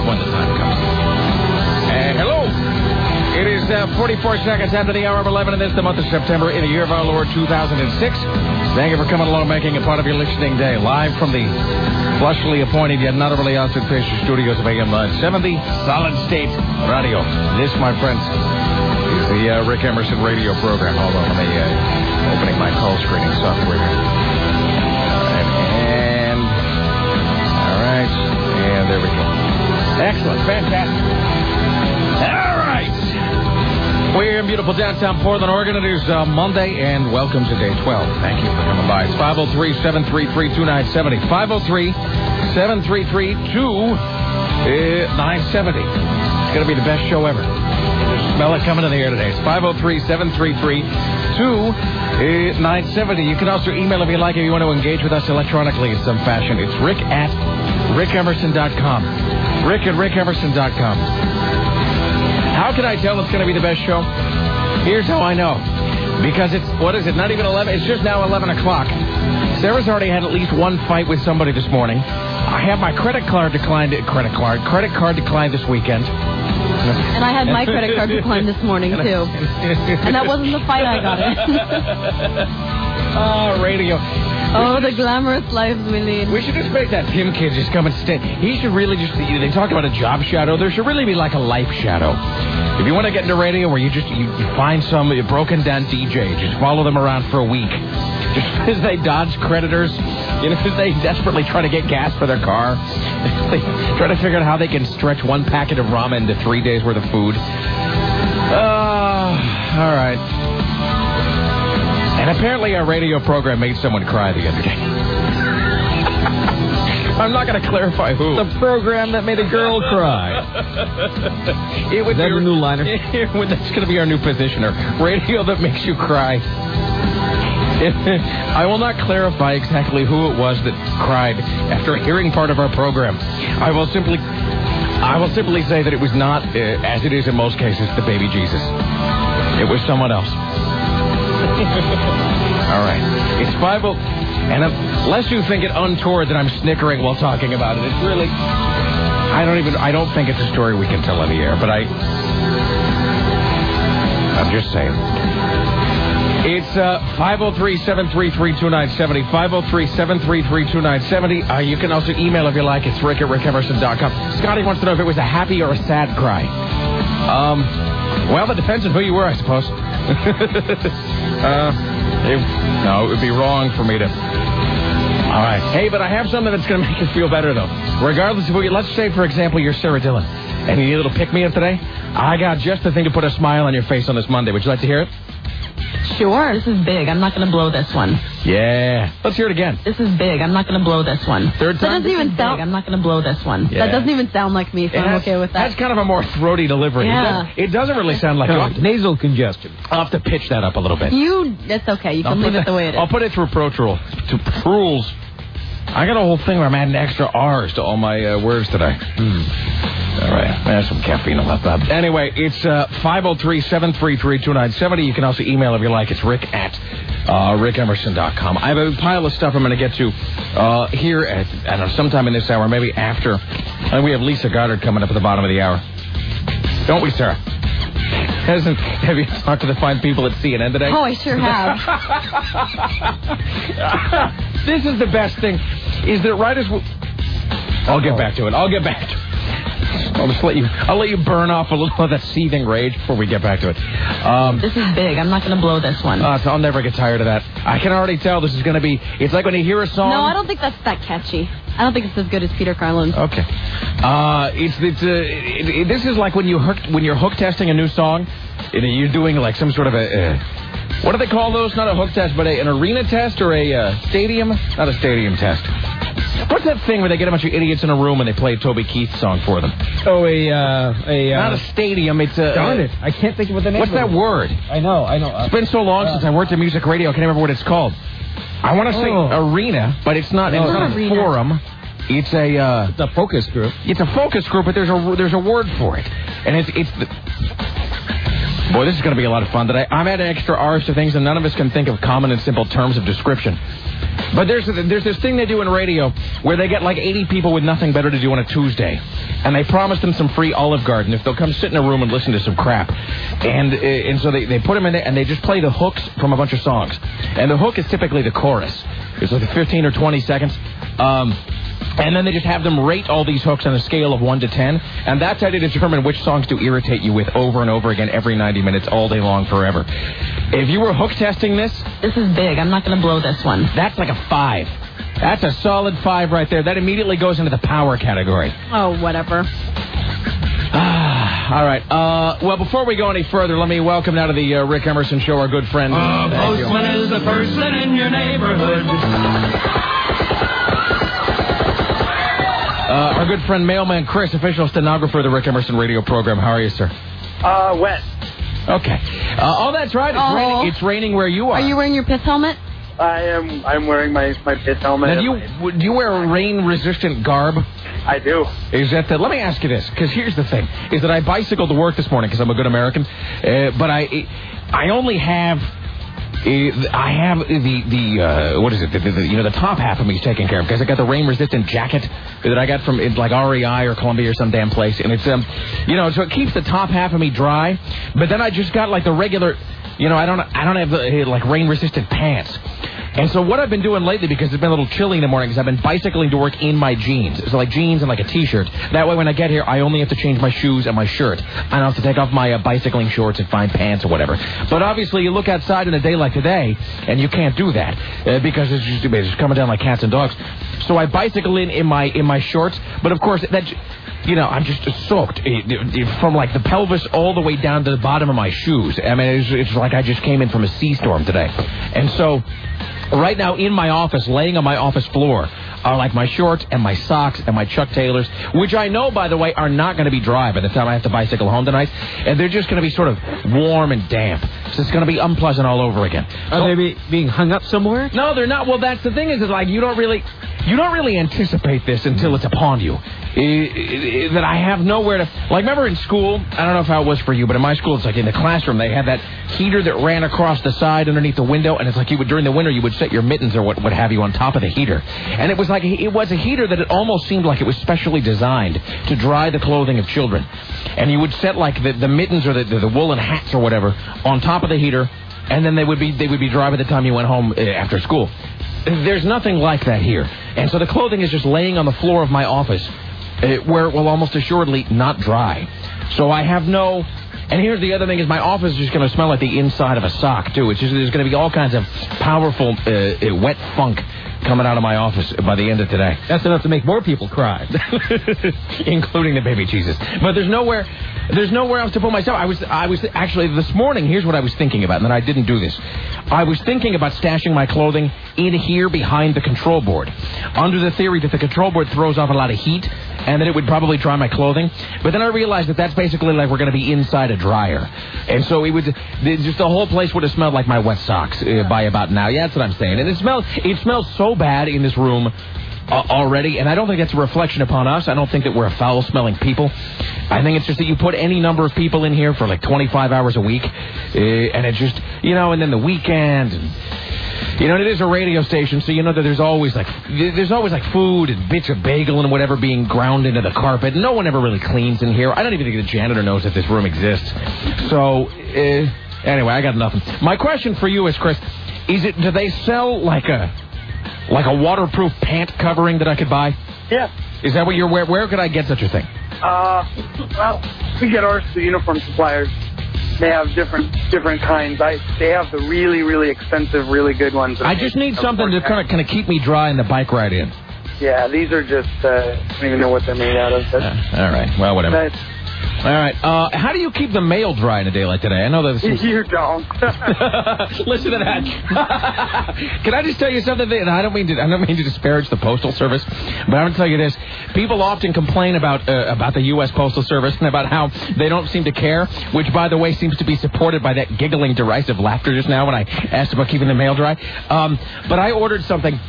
when the time comes. Hello. It is 44 seconds after the hour of 11, and this is the month of September in the year of our Lord 2006. Thank you for coming along, making it part of your listening day. Live from the flushly appointed yet not overly ostentatious studios of AM 970, Solid State Radio. This, my friends, is the Rick Emerson radio program. Hold on, let me opening my call screening software here. All right, and there we go. Excellent, fantastic. All right. We're in beautiful downtown Portland, Oregon. It is Monday, and welcome to day 12. Thank you for coming by. It's 503-733-2970. 503-733-2970. It's going to be the best show ever. Smell it coming in the air today. It's 503-733-2970. You can also email if you like, if you want to engage with us electronically in some fashion. It's rick@rickemerson.com. rick@rickemerson.com. How can I tell it's going to be the best show? Here's how I know. Because it's, what is it, not even 11? It's just now 11 o'clock. Sarah's already had at least one fight with somebody this morning. I have my credit card declined this weekend. And I had my credit card declined this morning, too. And that wasn't the fight I got in. Oh, radio. Oh, the glamorous lives we lead. We should just make that Tim kid just come and stay. He should really just, they talk about a job shadow. There should really be like a life shadow. If you want to get into radio where you find some broken down DJ, just follow them around for a week. Just as they dodge creditors, as they desperately try to get gas for their car. They try to figure out how they can stretch one packet of ramen into 3 days worth of food. All right. And apparently our radio program made someone cry the other day. I'm not going to clarify who. The program that made a girl cry. Is that your new liner? That's going to be our new positioner. Radio that makes you cry. I will not clarify exactly who it was that cried after hearing part of our program. I will simply say that it was not, as it is in most cases, the baby Jesus. It was someone else. All right. It's 5:00, and unless you think it untoward that I'm snickering while talking about it, it's really, I don't think it's a story we can tell on the air, but I'm just saying. It's 503-733-2970, 503-733-2970. You can also email if you like. It's rick@rickemerson.com. Scotty wants to know if it was a happy or a sad cry. Well, it depends on who you were, I suppose. No, it would be wrong for me to... All right. Hey, but I have something that's going to make you feel better, though. Regardless of who you... Let's say, for example, you're Sarah Dillon, and you need a little pick-me-up today. I got just the thing to put a smile on your face on this Monday. Would you like to hear it? Sure. This is big. I'm not going to blow this one. Yeah. Let's hear it again. This is big. I'm not going to blow this one. Third time? That doesn't even sound... I'm not going to blow this one. Yeah. That doesn't even sound like me, so I'm okay with that. That's kind of a more throaty delivery. Yeah. It doesn't really sound like... Nasal congestion. I'll have to pitch that up a little bit. That's okay. You can leave it the way it is. I'll put it through Pro Tool. To Prules. I got a whole thing where I'm adding extra R's to all my words today. All right. There's some caffeine left out. Anyway, it's 503-733-2970. You can also email if you like. It's rick@rickemerson.com. I have a pile of stuff I'm going to get to here at, I don't know, sometime in this hour, maybe after. And we have Lisa Goddard coming up at the bottom of the hour. Don't we, Sarah? Have you talked to the fine people at CNN today? Oh, I sure have. This is the best thing, is that right as... I'll get back to it. I'll just let you burn off a little of that seething rage before we get back to it. This is big. I'm not going to blow this one. So I'll never get tired of that. I can already tell this is going to be... It's like when you hear a song... No, I don't think that's that catchy. I don't think it's as good as Peter Carlin's. Okay. This is like when you're hook testing a new song, and you're doing like some sort of a... what do they call those? Not a hook test, but an arena test or a stadium? Not a stadium test. What's that thing where they get a bunch of idiots in a room and they play a Toby Keith song for them? Oh, not a stadium, it's a... Darn it, I can't think of what the name What's that word? I know. It's been so long since I worked in music radio, I can't remember what it's called. I want to say arena, but it's not, it's not a forum. It's a focus group. It's a focus group, but there's a word for it. And it's the... Boy, this is going to be a lot of fun today. I'm adding extra R's to things, and none of us can think of common and simple terms of description. But there's this thing they do in radio where they get like 80 people with nothing better to do on a Tuesday, and they promise them some free Olive Garden if they'll come sit in a room and listen to some crap. And so they put them in there, and they just play the hooks from a bunch of songs. And the hook is typically the chorus. It's like 15 or 20 seconds. And then they just have them rate all these hooks on a scale of 1 to 10. And that's how they determine which songs to irritate you with over and over again every 90 minutes, all day long, forever. If you were hook testing this... This is big. I'm not going to blow this one. That's like a 5. That's a solid 5 right there. That immediately goes into the power category. Oh, whatever. All right. Well, before we go any further, let me welcome now to the Rick Emerson Show our good friend... postman is the person in your neighborhood. Our good friend Mailman Chris, official stenographer of the Rick Emerson radio program. How are you, sir? Wet. Okay. Oh, that's right. It's raining where you are. Are you wearing your piss helmet? I'm wearing my piss helmet. Now, do you wear a rain-resistant garb? I do. Is that let me ask you this, because here's the thing, is that I bicycled to work this morning because I'm a good American, but I only have... I have what is it? The top half of me is taken care of because I got the rain-resistant jacket that I got from like REI or Columbia or some damn place, and it's so it keeps the top half of me dry. But then I just got like the regular, I don't have the like rain-resistant pants. And so what I've been doing lately, because it's been a little chilly in the morning, is I've been bicycling to work in my jeans. So like jeans and like a T-shirt. That way when I get here, I only have to change my shoes and my shirt. I don't have to take off my bicycling shorts and fine pants or whatever. But obviously you look outside in a day like today, and you can't do that because it's just coming down like cats and dogs. So I bicycle in my shorts, but of course that... I'm just soaked from like the pelvis all the way down to the bottom of my shoes. I mean, it's like I just came in from a sea storm today. And so right now in my office, laying on my office floor, are like my shorts and my socks and my Chuck Taylors, which I know, by the way, are not going to be dry by the time I have to bicycle home tonight. And they're just going to be sort of warm and damp. So it's going to be unpleasant all over again. Are they being hung up somewhere? No, they're not. Well, that's the thing is like you don't really anticipate this until it's upon you. That I have nowhere to... Like, remember in school, I don't know how it was for you, but in my school, it's like in the classroom, they had that heater that ran across the side underneath the window, and it's like during the winter, you would set your mittens or what have you on top of the heater. And it was a heater that it almost seemed like it was specially designed to dry the clothing of children. And you would set, like, the mittens or the woolen hats or whatever on top of the heater, and then they would be dry by the time you went home after school. There's nothing like that here. And so the clothing is just laying on the floor of my office, where it will almost assuredly not dry. So I have no... And here's the other thing is my office is just going to smell like the inside of a sock, too. It's just there's going to be all kinds of powerful wet funk coming out of my office by the end of today. That's enough to make more people cry. Including the baby Jesus. But there's nowhere else to put myself. I was actually this morning, here's what I was thinking about, and then I didn't do this. I was thinking about stashing my clothing in here behind the control board, under the theory that the control board throws off a lot of heat, and that it would probably dry my clothing. But then I realized that that's basically like we're going to be inside a dryer. And so it would just the whole place would have smelled like my wet socks by about now. Yeah, that's what I'm saying. And it smells so bad in this room already, and I don't think that's a reflection upon us. I don't think that we're a foul-smelling people. I think it's just that you put any number of people in here for like 25 hours a week, and it's just, and then the weekend, and, it is a radio station, so that there's always like food and bits of bagel and whatever being ground into the carpet. No one ever really cleans in here. I don't even think the janitor knows that this room exists. So, anyway, I got nothing. My question for you is, Chris, do they sell like a waterproof pant covering that I could buy? Yeah. Is that what you're... Where could I get such a thing? Well, we get ours to uniform suppliers. They have different kinds. They have the really, really expensive, really good ones. I just need something to kind of keep me dry in the bike ride in. Yeah, these are just... I don't even know what they're made out of. All right. Well, whatever. All right. How do you keep the mail dry in a day like today? I know that this is... You don't. Listen to that. Can I just tell you something? I don't mean to disparage the Postal Service, but I'm going to tell you this. People often complain about the U.S. Postal Service and about how they don't seem to care, which, by the way, seems to be supported by that giggling, derisive laughter just now when I asked about keeping the mail dry. But I ordered something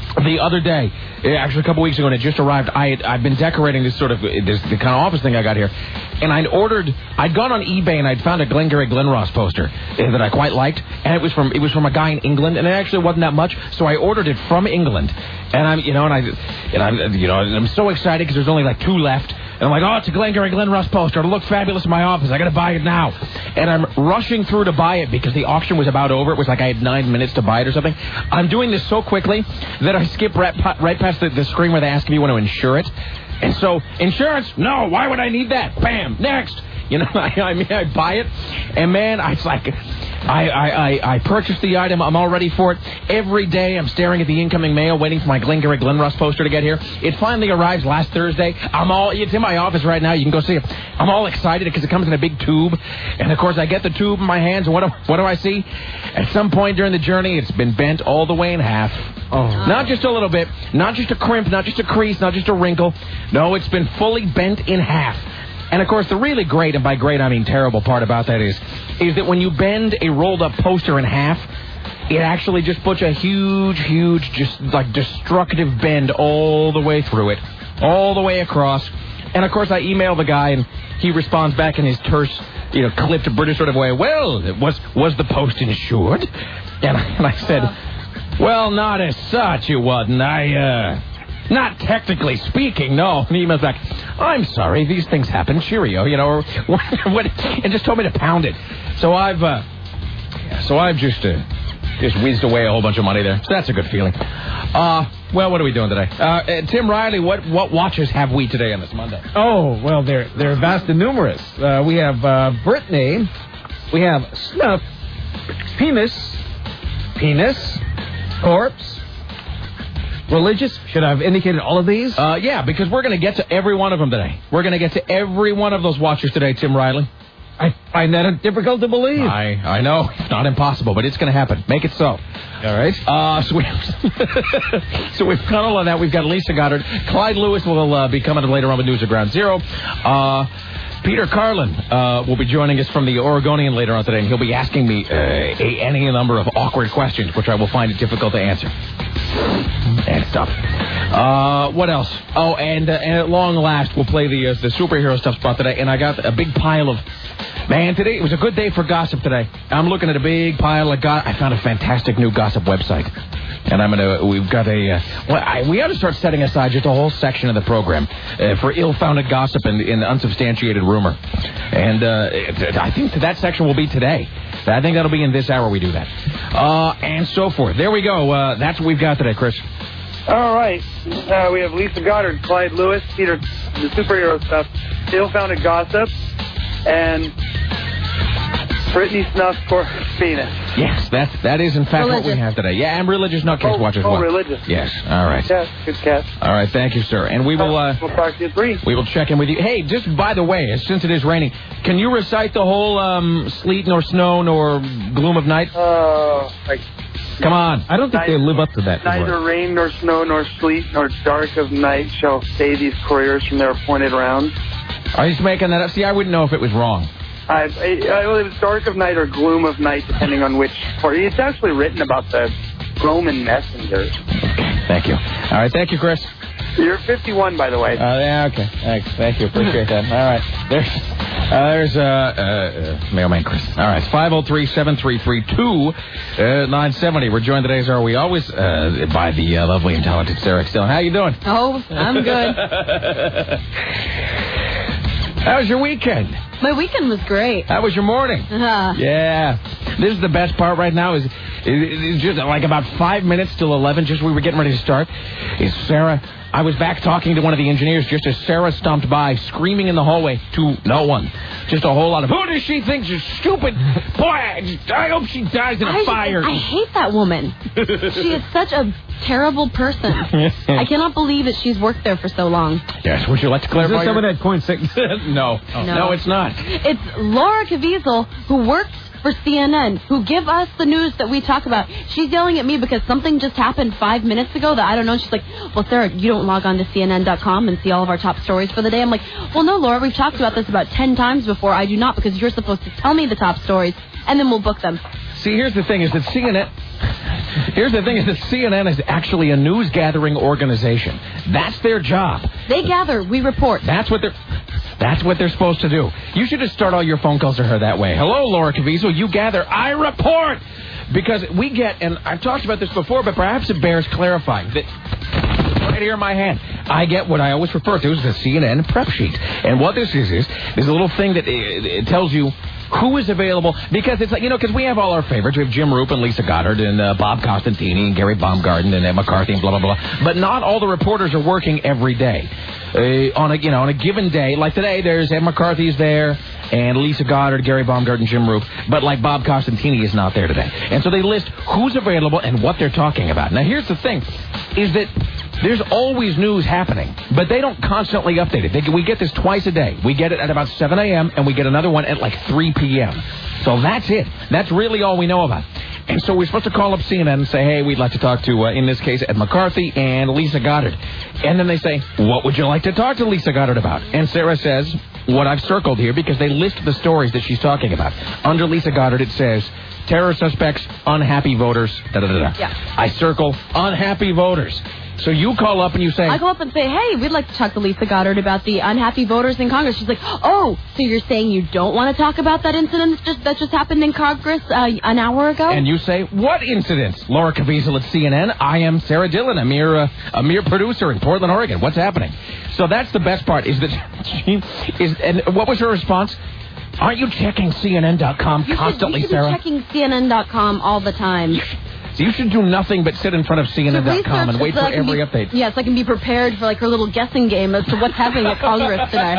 the other day, actually a couple weeks ago, and it just arrived. I've been decorating this the kind of office thing I got here, and I'd gone on eBay and I'd found a Glengarry Glen Ross poster that I quite liked, and it was from a guy in England, and it actually wasn't that much, so I ordered it from England, and I'm so excited because there's only like 2 left. And I'm like, oh, it's a Glengarry Glen Ross poster. It'll look fabulous in my office. I got to buy it now. And I'm rushing through to buy it because the auction was about over. It was like I had 9 minutes to buy it or something. I'm doing this so quickly that I skip right past the screen where they ask if you want to insure it. And so, insurance? No, why would I need that? Bam, next. I buy it, and man, it's like I purchased the item. I'm all ready for it. Every day I'm staring at the incoming mail, waiting for my Glengarry Glen Ross poster to get here. It finally arrives last Thursday. It's in my office right now. You can go see it. I'm all excited because it comes in a big tube, and of course I get the tube in my hands, and what do I see? At some point during the journey, it's been bent all the way in half. Oh. Not just a little bit, not just a crimp, not just a crease, not just a wrinkle. No, it's been fully bent in half. And, of course, the really great, and by great I mean terrible part about that is that when you bend a rolled-up poster in half, it actually just puts a huge, just like destructive bend all the way through it, all the way across. And, of course, I email the guy, and he responds back in his terse, clipped British sort of way, well, was the post insured? And I said, well, not as such, it wasn't. Not technically speaking, no. And he emails back, I'm sorry, these things happen, cheerio, or what, and just told me to pound it. So I've just whizzed away a whole bunch of money there. So that's a good feeling. Well, what are we doing today? Tim Riley, what watches have we today on this Monday? Oh, well, they're vast and numerous. We have Britney, we have Snuff, Penis, Corpse, Religious. Should I have indicated all of these? Yeah, because we're going to get to every one of them today. We're going to get to every one of those watchers today, Tim Riley. I find that difficult to believe. I know. It's not impossible, but it's going to happen. Make it so. All right. So we've got all of that. We've got Lisa Goddard. Clyde Lewis will be coming later on with News at Ground Zero. Peter Carlin will be joining us from the Oregonian later on today, and he'll be asking me any number of awkward questions, which I will find it difficult to answer. And stuff. What else? Oh, and at long last, we'll play the superhero stuff spot today, and I got a big pile of... Man, today, it was a good day for gossip today. I'm looking at a big pile of I found a fantastic new gossip website. And we've got we ought to start setting aside just a whole section of the program for ill-founded gossip and unsubstantiated rumor. And I think that section will be today. I think that'll be in this hour we do that. And so forth. There we go. That's what we've got today, Chris. All right. We have Lisa Goddard, Clyde Lewis, Peter, the superhero stuff, ill-founded gossip, and Britney Snuff, Corpse, Penis. Yes, that is in fact religious. What we have today. Yeah, and religious nutcase watchers. Oh, religious. Yes, all right. Yeah, good catch. All right, thank you, sir. And we will... we'll talk to you at 3. We will check in with you. Hey, just by the way, since it is raining, can you recite the whole sleet nor snow nor gloom of night? Come on. I don't think they live up to that. Neither rain nor snow nor sleet nor dark of night shall stay these couriers from their appointed rounds. Are you just making that up? See, I wouldn't know if it was wrong. Well, it was dark of night or gloom of night, depending on which part. It's actually written about the Roman messengers. Okay, thank you. All right, thank you, Chris. You're 51, by the way. Yeah, okay. Thanks. Thank you. Appreciate that. All right. There's Mailman Chris. All right. It's 503-733-2970. We're joined today, as are we always, by the lovely and talented Sarah Stillin. How you doing? Oh, I'm good. How was your weekend? My weekend was great. How was your morning? Yeah. This is the best part right now. Is just like about 5 minutes till 11, just we were getting ready to start, is Sarah... I was back talking to one of the engineers just as Sarah stomped by, screaming in the hallway to no one. Just a whole lot of, who does she think is stupid? Boy, I hope she dies in a fire. I hate that woman. She is such a terrible person. I cannot believe that she's worked there for so long. Yes, would you like to clarify? Is this someone at Coin 6? No. No, it's not. It's Laura Caviezel, who works for CNN, who give us the news that we talk about. She's yelling at me because something just happened 5 minutes ago that I don't know. She's like, well, Sarah, you don't log on to CNN.com and see all of our top stories for the day. I'm like, well, no, Laura, we've talked about this about 10 times before. I do not, because you're supposed to tell me the top stories, and then we'll book them. See, here's the thing, is that Here's the thing: is that CNN is actually a news gathering organization. That's their job. They gather, we report. That's what they're supposed to do. You should just start all your phone calls to her that way. Hello, Laura Caviezel. You gather, I report. Because we get, and I've talked about this before, but perhaps it bears clarifying that right here in my hand, I get what I always refer to as the CNN prep sheet. And what this is a little thing that it tells you who is available, because it's like, because we have all our favorites. We have Jim Roop and Lisa Goddard and Bob Costantini and Gary Baumgarten and Ed McCarthy and blah, blah, blah. But not all the reporters are working every day. On a given day, like today, there's Ed McCarthy's there and Lisa Goddard, Gary Baumgarten, Jim Roop, but like Bob Costantini is not there today. And so they list who's available and what they're talking about. Now, here's the thing, is that there's always news happening, but they don't constantly update it. We get this twice a day. We get it at about 7 a.m., and we get another one at like 3 p.m. So that's it. That's really all we know about. And so we're supposed to call up CNN and say, hey, we'd like to talk to, in this case, Ed McCarthy and Lisa Goddard. And then they say, what would you like to talk to Lisa Goddard about? And Sarah says what I've circled here, because they list the stories that she's talking about. Under Lisa Goddard, it says, terror suspects, unhappy voters, da-da-da-da. Yeah. I circle unhappy voters. So you call up and you say... I go up and say, hey, we'd like to talk to Lisa Goddard about the unhappy voters in Congress. She's like, oh, so you're saying you don't want to talk about that incident that just happened in Congress an hour ago? And you say, what incident? Laura Caviezel at CNN. I am Sarah Dillon, a mere producer in Portland, Oregon. What's happening? So that's the best part, is that and what was her response? Aren't you checking CNN.com constantly, Sarah? You should be checking CNN.com all the time. So you should do nothing but sit in front of CNN.com and wait for every update. Yes, I can be prepared for like her little guessing game as to what's happening at Congress today.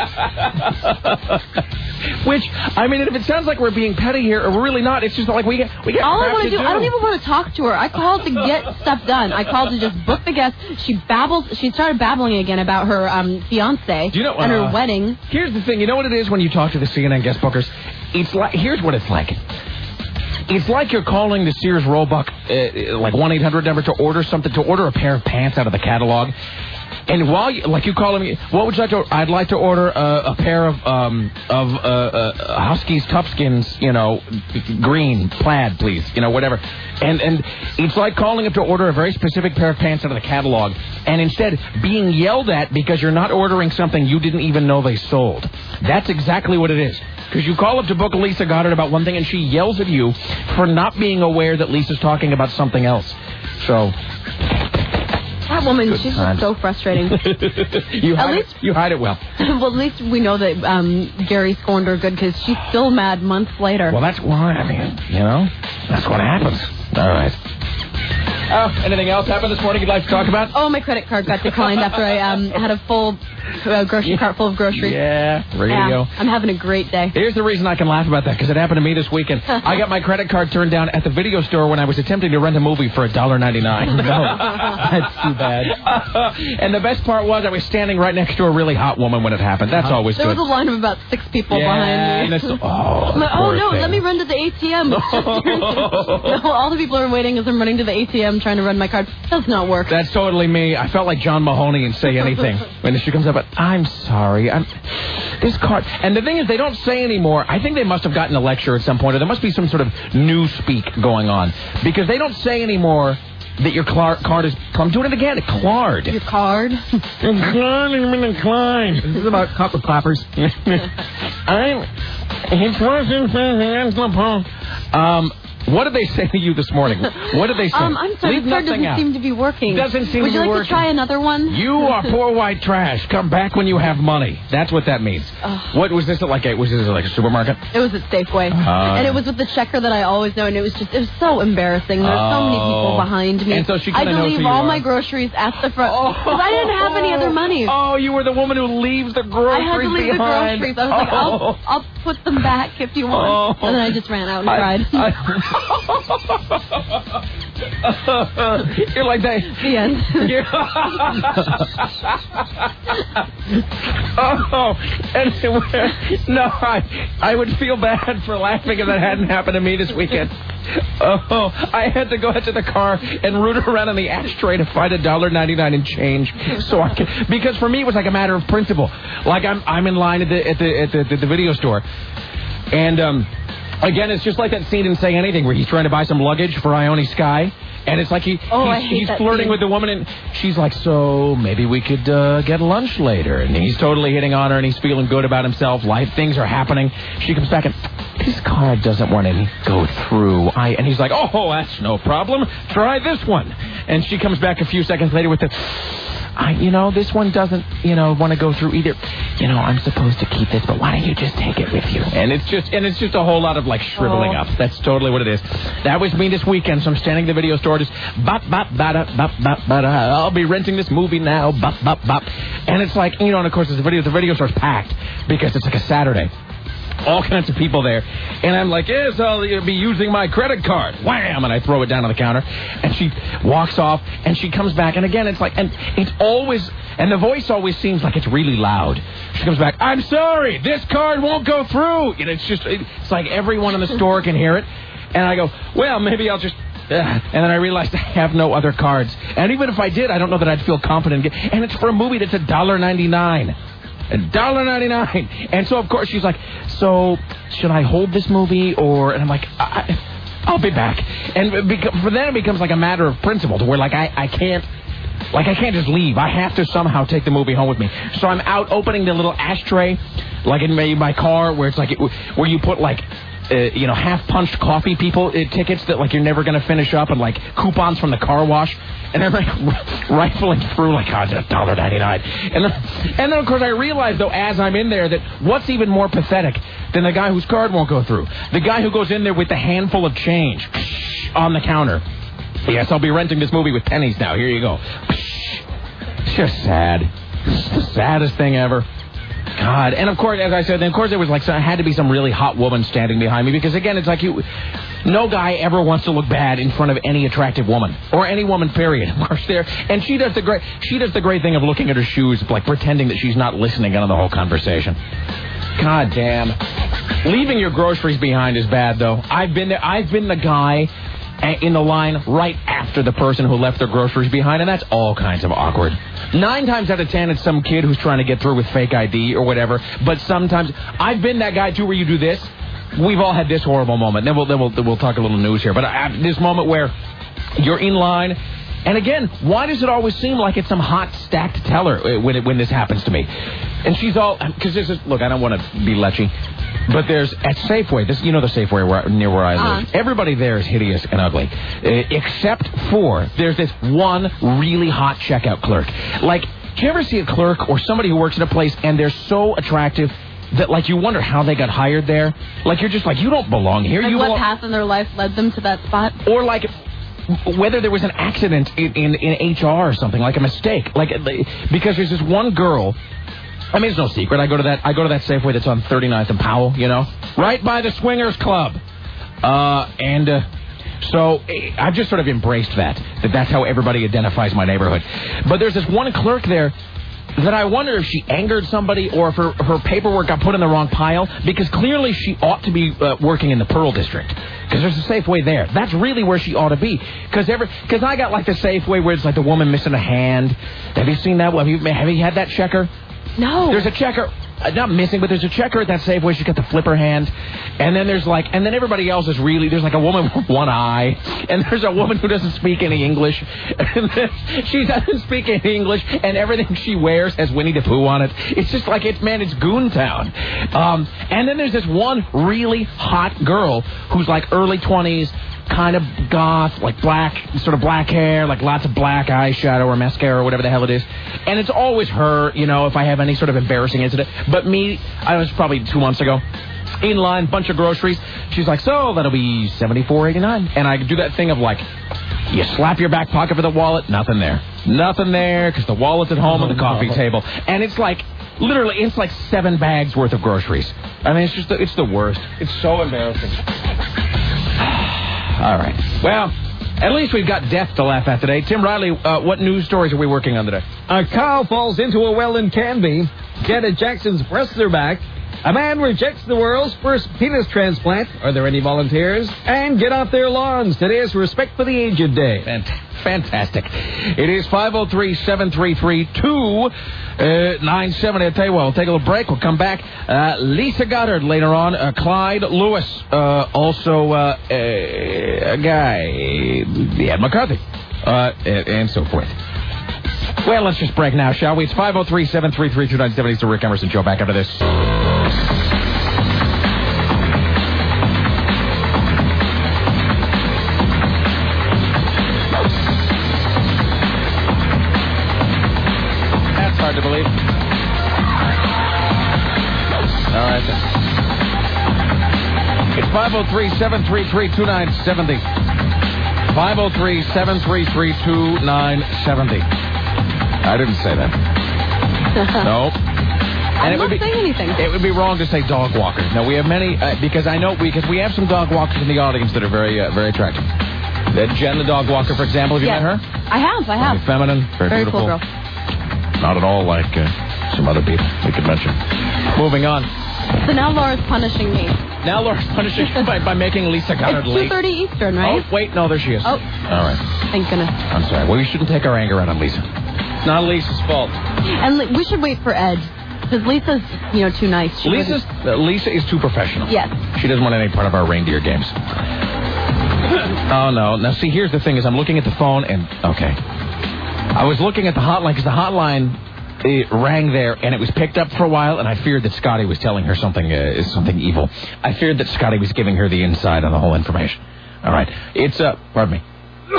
Which, I mean, if it sounds like we're being petty here, or we're really not, it's just like we get all I want to do. I don't even want to talk to her. I called to get stuff done. I called to just book the guest. She started babbling again about her fiance and her wedding. Here's the thing. You know what it is when you talk to the CNN guest bookers? It's like, here's what it's like. It's like you're calling the Sears Roebuck, like 1-800 number to order something, to order a pair of pants out of the catalog. And while you call them, what would you like to order? I'd like to order a pair of Huskies Toughskins, green plaid, please, whatever. And it's like calling up to order a very specific pair of pants out of the catalog, and instead being yelled at because you're not ordering something you didn't even know they sold. That's exactly what it is. Because you call up to book Lisa Goddard about one thing, and she yells at you for not being aware that Lisa's talking about something else. So... that woman, she's just so frustrating. You hide it well. Well, at least we know that Gary scorned her good, because she's still mad months later. Well, that's why, that's what happens. All right. Oh, anything else happened this morning you'd like to talk about? Oh, my credit card got declined after I had a full grocery cart full of groceries. Yeah, radio. I'm having a great day. Here's the reason I can laugh about that, because it happened to me this weekend. I got my credit card turned down at the video store when I was attempting to rent a movie for $1.99. No, that's too bad. And the best part was I was standing right next to a really hot woman when it happened. That's always there good. There was a line of about 6 people behind me. No, let me run to the ATM. No, all the people are waiting as I'm running to the ATM trying to run my card. Does not work. That's totally me. I felt like John Mahoney and Say Anything. When she comes up, but I'm sorry. This card. And the thing is, they don't say anymore. I think they must have gotten a lecture at some point, or there must be some sort of new speak going on. Because they don't say anymore that your card is... I'm doing it again. Clared. Your card? This is about copper clappers. What did they say to you this morning? What did they say? I'm sorry, the card doesn't seem to be working. Doesn't seem to be working. Would you like to try another one? You are poor white trash. Come back when you have money. That's what that means. What was this like? Was this like a supermarket? It was at Safeway, and it was with the checker that I always know, and it was so embarrassing. There's so many people behind me. And so she I had to leave all my groceries at the front because I didn't have any other money. Oh, you were the woman who leaves the groceries behind. I had to leave the groceries. I was like, I'll put them back if you want. And then I just ran out and cried. You're like that. The end. No, I would feel bad for laughing if that hadn't happened to me this weekend. I had to go out to the car and root around in the ashtray to find $1.99 in change, so I could, because for me it was like a matter of principle. Like I'm in line at the video store, and again, it's just like that scene in Say Anything where he's trying to buy some luggage for Ione Sky. And it's like he's flirting scene. with the woman, and she's like, so maybe we could get lunch later. And he's totally hitting on her, and he's feeling good about himself. Things are happening. She comes back, and this card doesn't want to go through. And he's like, oh, that's no problem. Try this one. And she comes back a few seconds later with the... this one doesn't, want to go through either. I'm supposed to keep this, but why don't you just take it with you? And it's just a whole lot of shriveling up. That's totally what it is. That was me this weekend. So I'm standing in the video store, just bop bop bada bop bop bada. I'll be renting this movie now. Bop bop bop. And it's like, and of course the video store's packed because it's like a Saturday. All kinds of people there. And I'm like, yes, I'll be using my credit card. Wham! And I throw it down on the counter. And she walks off, and she comes back. And again, it's like, and it's always, and the voice always seems like it's really loud. She comes back, I'm sorry, this card won't go through. And it's like everyone in the store can hear it. And I go, well, maybe I'll just... And then I realized I have no other cards. And even if I did, I don't know that I'd feel confident. And it's for a movie that's $1.99. $1.99. And so, of course, she's like, so should I hold this movie or... And I'm like, I'll be back. And for then it becomes like a matter of principle to where, I can't just leave. I have to somehow take the movie home with me. So I'm out opening the little ashtray, like in my car, where it's where you put, half-punched coffee tickets that, you're never going to finish up, and, coupons from the car wash. And I'm, rifling through, $1.99. And then, of course, I realize, though, as I'm in there, that what's even more pathetic than the guy whose card won't go through? The guy who goes in there with the handful of change on the counter. Yes, I'll be renting this movie with pennies now. Here you go. It's just sad. It's the saddest thing ever. God. And, of course, as I said, there was, had to be some really hot woman standing behind me. Because, again, it's no guy ever wants to look bad in front of any attractive woman. Or any woman, period. Of course, and she does the great thing of looking at her shoes, pretending that she's not listening into the whole conversation. God damn. Leaving your groceries behind is bad, though. I've been there. I've been the guy in the line right after the person who left their groceries behind, and that's all kinds of awkward. 9 times out of 10, it's some kid who's trying to get through with fake ID or whatever, but sometimes, I've been that guy, too, where you do this. We've all had this horrible moment. Then we'll talk a little news here, but this moment where you're in line, and again, why does it always seem like it's some hot, stacked teller when this happens to me? And she's all, because this is, look, I don't want to be lechy, but there's, at Safeway, the Safeway near where I live, everybody there is hideous and ugly, except for, there's this one really hot checkout clerk. Do you ever see a clerk or somebody who works in a place and they're so attractive that, you wonder how they got hired there? You're just you don't belong here. What path in their life led them to that spot? Or, whether there was an accident in HR or something, a mistake. Because there's this one girl... I mean, it's no secret. I go to that Safeway that's on 39th and Powell, right by the Swingers Club. So I've just sort of embraced that's how everybody identifies my neighborhood. But there's this one clerk there that I wonder if she angered somebody or if her paperwork got put in the wrong pile, because clearly she ought to be working in the Pearl District, because there's a Safeway there. That's really where she ought to be, because I got the Safeway where it's the woman missing a hand. Have you seen that? Have you had that checker? No. There's a checker, not missing, but there's a checker at that Safeway. She's got the flipper hand. And then there's and then everybody else is really, there's a woman with one eye. And there's a woman who doesn't speak any English. And she doesn't speak any English. And everything she wears has Winnie the Pooh on it. It's just it's Goontown. And then there's this one really hot girl who's early 20s. Kind of goth, black hair, lots of black eyeshadow or mascara or whatever the hell it is. And it's always her, if I have any sort of embarrassing incident. But me, I was probably 2 months ago, in line, bunch of groceries. She's like, so that'll be $74.89. And I do that thing of you slap your back pocket for the wallet, nothing there. Nothing there, because the wallet's at home on the coffee table. And it's literally, it's 7 bags worth of groceries. I mean, it's the worst. It's so embarrassing. All right. Well, at least we've got death to laugh at today. Tim Riley, what news stories are we working on today? A cow falls into a well in Canby. Janet Jackson's breasts are back. A man rejects the world's first penis transplant. Are there any volunteers? And get off their lawns. Today is Respect for the Aged Day. fantastic. It is 503-733-2970. I'll tell you what, we'll take a little break. We'll come back. Lisa Goddard later on. Clyde Lewis. Also a guy. Ed McCarthy. And so forth. Well, let's just break now, shall we? It's 503-733-2970. It's the Rick Emerson Show. Back after this. That's hard to believe. All right, then. It's 503-733-2970. 503-733-2970. I didn't say that. No. And I'm not saying anything. It would be wrong to say dog walkers. No, we have many, because we have some dog walkers in the audience that are very attractive. Jen, the dog walker, for example, have you met her? I have. Very feminine, very beautiful. Cool girl. Not at all like some other people we could mention. Moving on. So now Laura's punishing me. Now Laura's punishing you by making Lisa Goddard late. It's 2:30 Eastern, right? Oh, wait, no, there she is. Oh. All right. Thank goodness. I'm sorry. Well, we shouldn't take our anger out on Lisa. It's not Lisa's fault. And we should wait for Ed. Because Lisa's, too nice. Lisa is too professional. Yes. She doesn't want any part of our reindeer games. Oh, no. Now, see, here's the thing is I'm looking at the phone and, okay. I was looking at the hotline because the hotline rang there and it was picked up for a while and I feared that Scotty was telling her something evil. I feared that Scotty was giving her the inside on the whole information. All right. It's, pardon me.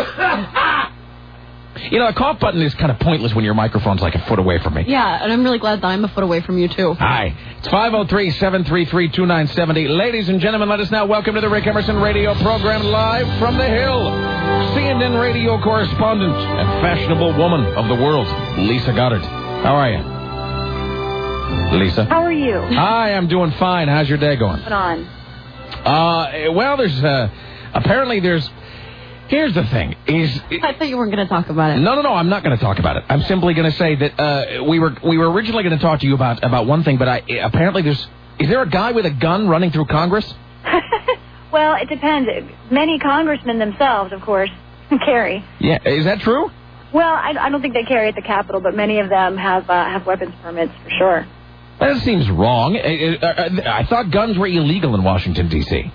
A cough button is kind of pointless when your microphone's like a foot away from me. Yeah, and I'm really glad that I'm a foot away from you, too. Hi. It's 503-733-2970. Ladies and gentlemen, let us now welcome to the Rick Emerson radio program live from the Hill. CNN radio correspondent and fashionable woman of the world, Lisa Goddard. How are you? Lisa? How are you? Hi, I'm doing fine. How's your day going? What's on? Well, apparently there's... Here's the thing, I thought you weren't going to talk about it. No, I'm not going to talk about it. I'm simply going to say that we were originally going to talk to you about one thing, but apparently is there a guy with a gun running through Congress? Well, it depends. Many congressmen themselves, of course, carry. Yeah, is that true? Well, I don't think they carry at the Capitol, but many of them have weapons permits for sure. That seems wrong. I thought guns were illegal in Washington, D.C.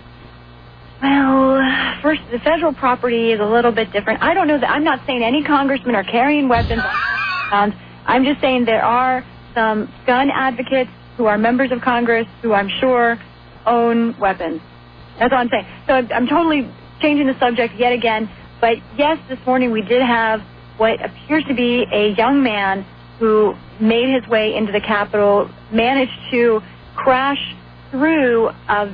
Well, first, the federal property is a little bit different. I don't know that. I'm not saying any congressmen are carrying weapons. I'm just saying there are some gun advocates who are members of Congress who I'm sure own weapons. That's all I'm saying. So I'm totally changing the subject yet again. But yes, this morning we did have what appears to be a young man who made his way into the Capitol, managed to crash through a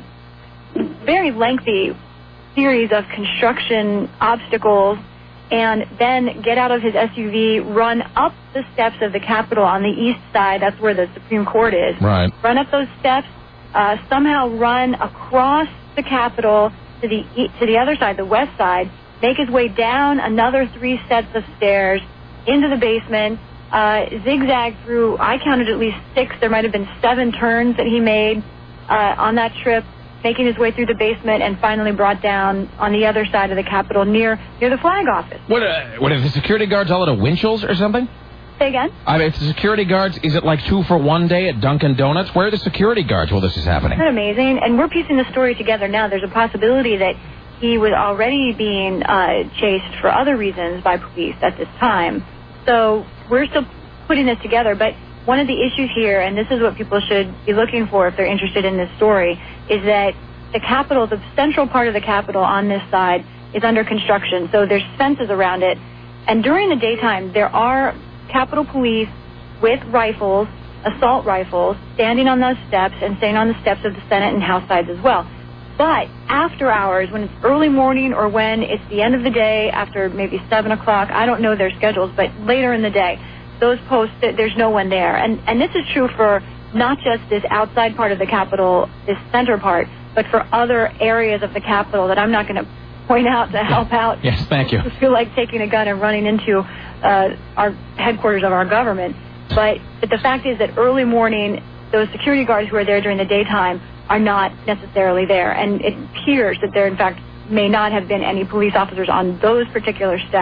very lengthy series of construction obstacles and then get out of his SUV, run up the steps of the Capitol on the east side. That's where the Supreme Court is. Right. Run up those steps, somehow run across the Capitol to the other side, the west side, make his way down another 3 sets of stairs into the basement, zigzag through, I counted at least 6, there might have been 7 turns that he made on that trip, making his way through the basement and finally brought down on the other side of the Capitol near the flag office. What are the security guards all out of Winchell's or something? Say again? If the security guards, is it like 2 for 1 day at Dunkin' Donuts? Where are the security guards while this is happening? Isn't that amazing? And we're piecing the story together now. There's a possibility that he was already being chased for other reasons by police at this time. So we're still putting this together, but one of the issues here, and this is what people should be looking for if they're interested in this story, is that the Capitol, the central part of the Capitol on this side, is under construction. So there's fences around it. And during the daytime, there are Capitol Police with rifles, assault rifles, standing on those steps and staying on the steps of the Senate and House sides as well. But after hours, when it's early morning or when it's the end of the day, after maybe 7 o'clock, I don't know their schedules, but later in the day, those posts, there's no one there. And this is true for not just this outside part of the Capitol, this center part, but for other areas of the Capitol that I'm not going to point out to help out. Yes, thank you. I feel like taking a gun and running into our headquarters of our government. But the fact is that early morning, those security guards who are there during the daytime are not necessarily there. And it appears that there, in fact, may not have been any police officers on those particular steps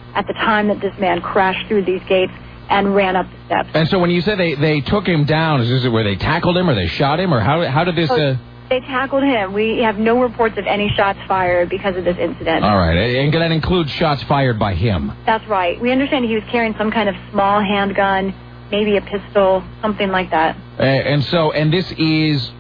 at the time that this man crashed through these gates and ran up the steps. And so when you say they took him down, is this where they tackled him or they shot him, or how did this... They tackled him. We have no reports of any shots fired because of this incident. All right. And that includes shots fired by him? That's right. We understand he was carrying some kind of small handgun, maybe a pistol, something like that. And this is...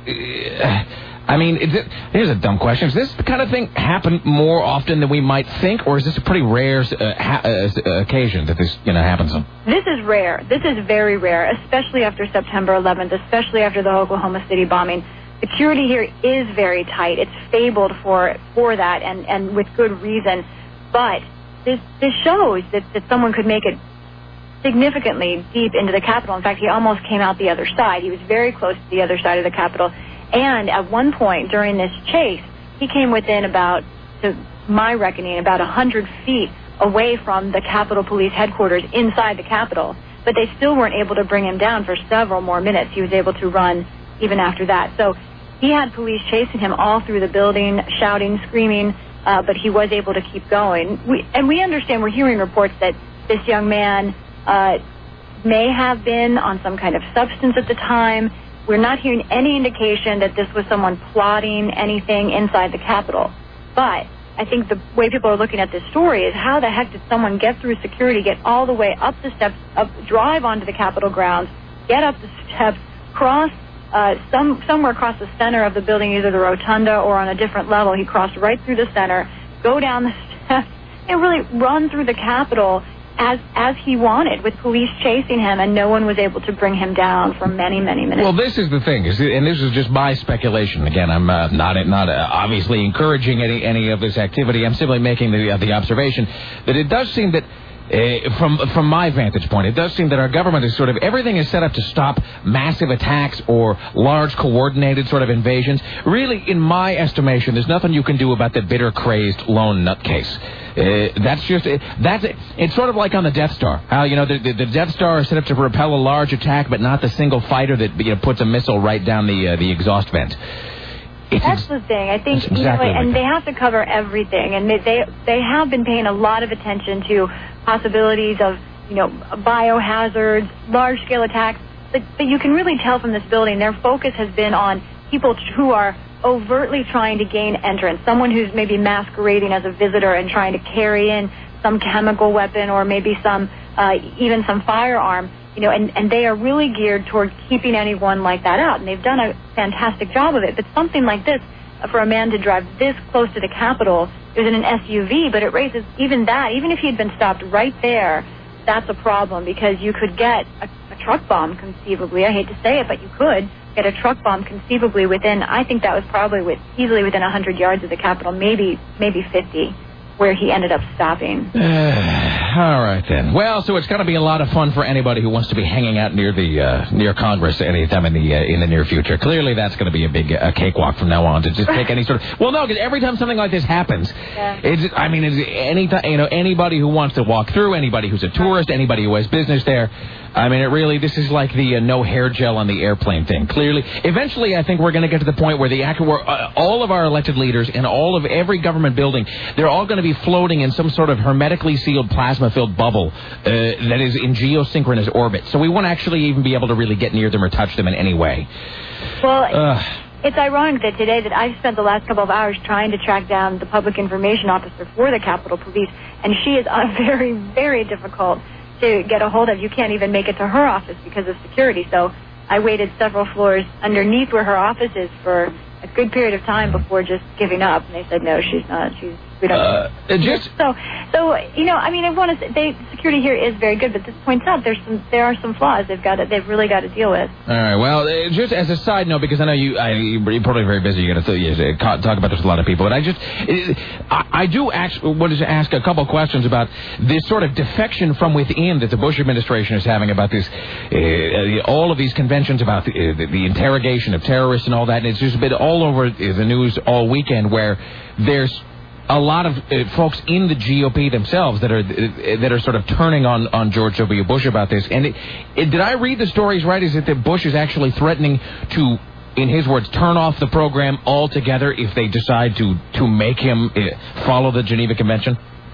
here's a dumb question. Does this kind of thing happen more often than we might think, or is this a pretty rare occasion that this happens? This is rare. This is very rare, especially after September 11th, especially after the Oklahoma City bombing. Security here is very tight. It's fabled for that, and with good reason. But this shows that someone could make it significantly deep into the Capitol. In fact, he almost came out the other side. He was very close to the other side of the Capitol. And at one point during this chase, he came within to my reckoning, about 100 feet away from the Capitol Police headquarters inside the Capitol. But they still weren't able to bring him down for several more minutes. He was able to run even after that. So he had police chasing him all through the building, shouting, screaming, but he was able to keep going. We understand, we're hearing reports that this young man may have been on some kind of substance at the time. We're not hearing any indication that this was someone plotting anything inside the Capitol. But I think the way people are looking at this story is, how the heck did someone get through security, get all the way up the steps, drive onto the Capitol grounds, get up the steps, cross somewhere across the center of the building, either the rotunda or on a different level. He crossed right through the center, go down the steps, and really run through the Capitol as he wanted, with police chasing him, and no one was able to bring him down for many, many minutes. Well, this is the thing, and this is just my speculation. Again, I'm not obviously encouraging any of this activity. I'm simply making the observation that it does seem that, from my vantage point, it does seem that our government is sort of, everything is set up to stop massive attacks or large coordinated sort of invasions. Really, in my estimation, there's nothing you can do about the bitter, crazed lone nutcase. It's sort of like on the Death Star. How, the Death Star is set up to repel a large attack, but not the single fighter that puts a missile right down the exhaust vent. That's the thing. I think, exactly and they have to cover everything, and they have been paying a lot of attention to possibilities of, biohazards, large-scale attacks. But you can really tell from this building, their focus has been on people who are overtly trying to gain entrance, someone who's maybe masquerading as a visitor and trying to carry in some chemical weapon or maybe even some firearm. And they are really geared toward keeping anyone like that out. And they've done a fantastic job of it. But something like this, for a man to drive this close to the Capitol, it was in an SUV, but it raises even if he had been stopped right there, that's a problem, because you could get a truck bomb conceivably. I hate to say it, but you could get a truck bomb conceivably within, I think that was probably easily within 100 yards of the Capitol, maybe 50. Where he ended up stopping. All right, then. Well, so it's going to be a lot of fun for anybody who wants to be hanging out near Congress anytime in the near future. Clearly, that's going to be a big cakewalk from now on to just take any sort of... Well, no, because every time something like this happens, it's anybody who wants to walk through, anybody who's a tourist, anybody who has business there, this is like the no hair gel on the airplane thing. Clearly, eventually, I think we're going to get to the point where all of our elected leaders and every government building, they're all going to be floating in some sort of hermetically sealed plasma-filled bubble that is in geosynchronous orbit. So we won't actually even be able to really get near them or touch them in any way. Well, it's ironic that today that I've spent the last couple of hours trying to track down the public information officer for the Capitol Police, and she is very, very difficult to get a hold of. You can't even make it to her office because of security. So I waited several floors underneath where her office is for a good period of time before just giving up. And they said, no, she's not. We don't. I want to say security here is very good, but this points out there are some flaws they've really got to deal with. All right. Well, just as a side note, because I know you're probably very busy, you're going to talk about this with a lot of people, but I do want to ask a couple questions about this sort of defection from within that the Bush administration is having about this, all of these conventions about the interrogation of terrorists and all that, and it's just been all over the news all weekend, where there's a lot of folks in the GOP themselves that are sort of turning on George W. Bush about this. And did I read the stories right? Is it that Bush is actually threatening to, in his words, turn off the program altogether if they decide to make him follow the Geneva Convention?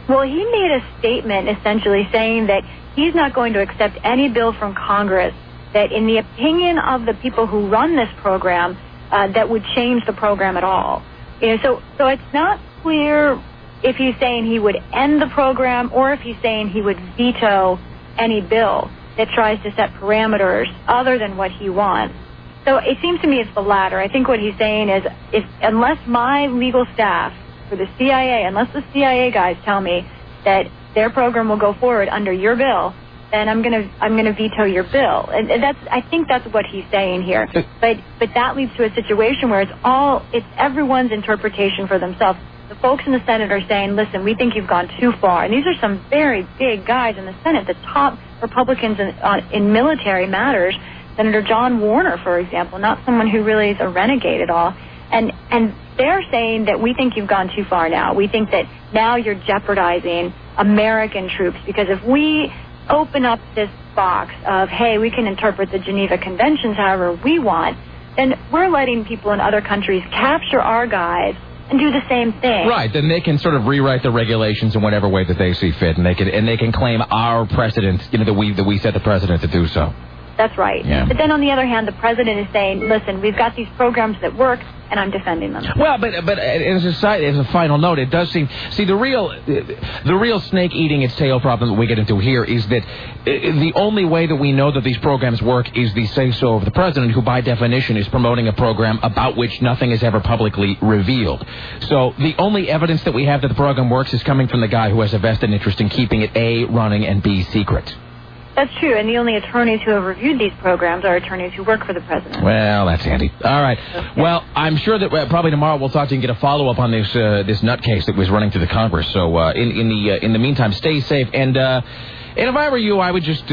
Well, he made a statement essentially saying that he's not going to accept any bill from Congress that, in the opinion of the people who run this program, that would change the program at all. So it's not clear if he's saying he would end the program or if he's saying he would veto any bill that tries to set parameters other than what he wants. So it seems to me it's the latter. I think what he's saying is, unless my legal staff for the CIA, unless the CIA guys tell me that their program will go forward under your bill, then I'm gonna veto your bill. And I think that's what he's saying here. But that leads to a situation where it's everyone's interpretation for themselves. The folks in the Senate are saying, listen, we think you've gone too far. And these are some very big guys in the Senate, the top Republicans in military matters. Senator John Warner, for example, not someone who really is a renegade at all. And they're saying that we think you've gone too far now. We think that now you're jeopardizing American troops, because if we open up this box of, hey, we can interpret the Geneva Conventions however we want, then we're letting people in other countries capture our guys and do the same thing. Right, then they can sort of rewrite the regulations in whatever way that they see fit, and they can claim our precedent, that we set the precedent to do so. That's right. Yeah. But then on the other hand, the president is saying, listen, we've got these programs that work, and I'm defending them. Well, but as a final note, it does seem... See, the real snake eating its tail problem that we get into here is that the only way that we know that these programs work is the say-so of the president, who by definition is promoting a program about which nothing is ever publicly revealed. So the only evidence that we have that the program works is coming from the guy who has a vested interest in keeping it, A, running, and B, secret. That's true, and the only attorneys who have reviewed these programs are attorneys who work for the president. Well, that's handy. All right. Okay. Well, I'm sure that probably tomorrow we'll talk to you and get a follow-up on this nutcase that was running through the Congress. So in the meantime, stay safe. And if I were you, I would just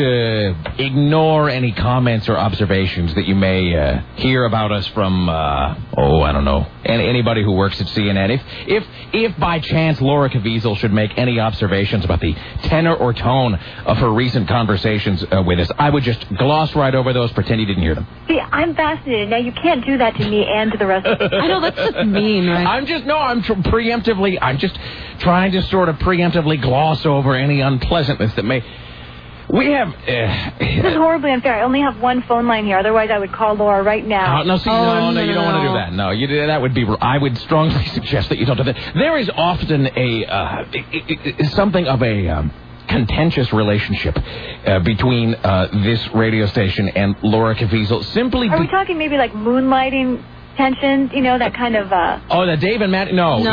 ignore any comments or observations that you may hear about us from, I don't know, anybody who works at CNN. If by chance Laura Caviezel should make any observations about the tenor or tone of her recent conversations with us, I would just gloss right over those, pretend you didn't hear them. See, I'm fascinated. Now, you can't do that to me and to the rest of the I know, that's just mean, right? I'm just trying to sort of preemptively gloss over any unpleasantness that may... We have... this is horribly unfair. I only have one phone line here. Otherwise, I would call Laura right now. No, you don't want to do that. No, that would be... I would strongly suggest that you don't do that. There is often something of a... contentious relationship between this radio station and Laura Caviezel. Are we talking maybe like moonlighting tensions? That kind of... Oh, the Dave and Matt... No.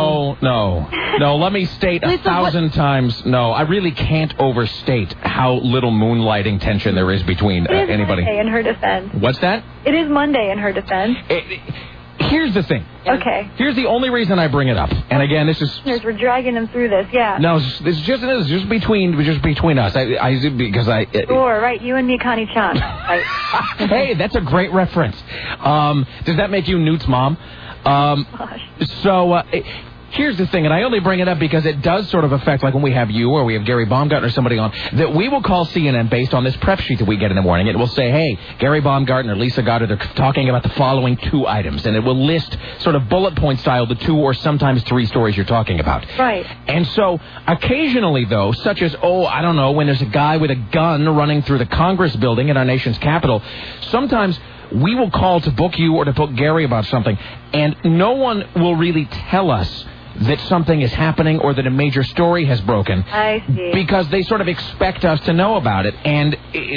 Let me state 1,000 times... No, I really can't overstate how little moonlighting tension there is between anybody. It is Monday in her defense. What's that? It is Monday in her defense. Here's the thing. Okay. Here's the only reason I bring it up. And again, this is... We're dragging them through this, yeah. No, this is just between us. Sure, right. You and me, Connie Chung. Right. Hey, that's a great reference. Does that make you Newt's mom? Gosh. So... here's the thing, and I only bring it up because it does sort of affect, like when we have you or we have Gary Baumgartner or somebody on, that we will call CNN based on this prep sheet that we get in the morning. It will say, hey, Gary Baumgartner, Lisa Goddard, they're talking about the following 2 items. And it will list sort of bullet point style the 2 or sometimes 3 stories you're talking about. Right. And so occasionally, though, such as, when there's a guy with a gun running through the Congress building in our nation's capital, sometimes we will call to book you or to book Gary about something, and no one will really tell us that something is happening or that a major story has broken. I see. Because they sort of expect us to know about it. And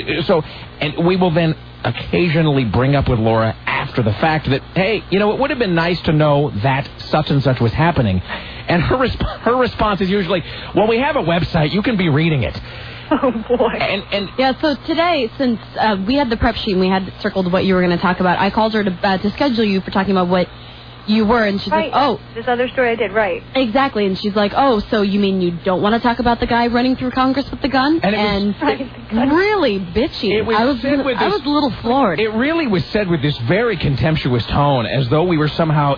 we will then occasionally bring up with Laura after the fact that, hey, it would have been nice to know that such and such was happening. And her response is usually, well, we have a website. You can be reading it. Oh, boy. And yeah, so today, since we had the prep sheet and we had circled what you were going to talk about, I called her to schedule you for talking about what you were, and she's right. like, oh. This other story I did, right. Exactly, and she's like, oh, so you mean you don't want to talk about the guy running through Congress with the gun? And really bitchy. I was a little floored. It really was said with this very contemptuous tone, as though we were somehow,